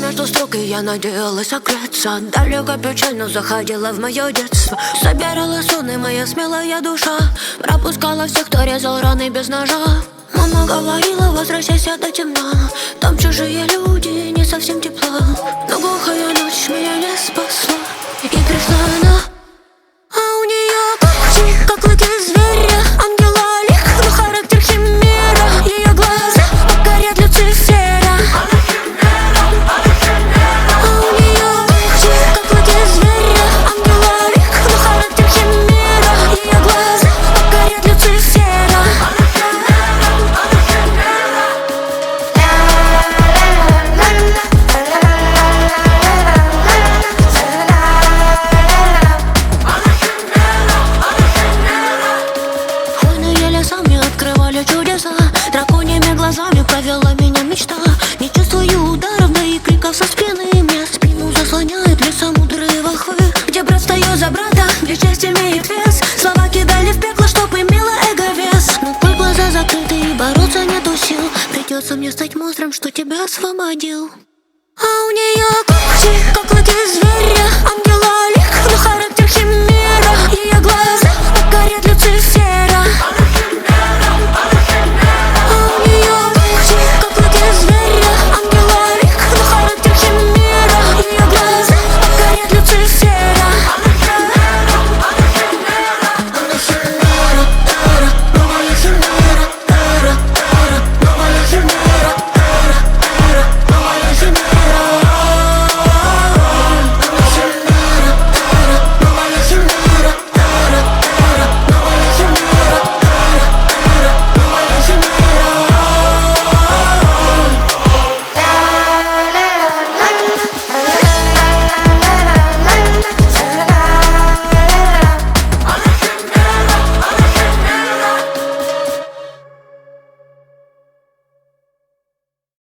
между строк, и я надеялась согреться. Далеко печально заходила в мое детство. Собирала сон, и моя смелая душа пропускала всех, кто резал раны без ножа. Мама говорила, возвращайся до темна, там чужие люди, не совсем тепло. Но глухая ночь меня не спасла, и пришла она. А у нее когти, как клыки зверя, ангела лик, но характер химера. Ее глаза горят Люцифера. А у нее когти, как клыки зверя, ангела лик, но характер химера. Ее глаза горят Люцифера. Сами открывали чудеса, драконьими глазами провела меня мечта. Не чувствую ударов, да и криков со спины. Мне спину заслоняют леса мудрые волхвы, где брат встает за брата, где честь имеет вес. Слова кидали в пекло, чтоб имела эго вес. Но твои глаза закрыты и бороться нету сил. Придется мне стать монстром, что тебя освободил. А у нее когти, как клыки зверя, ангела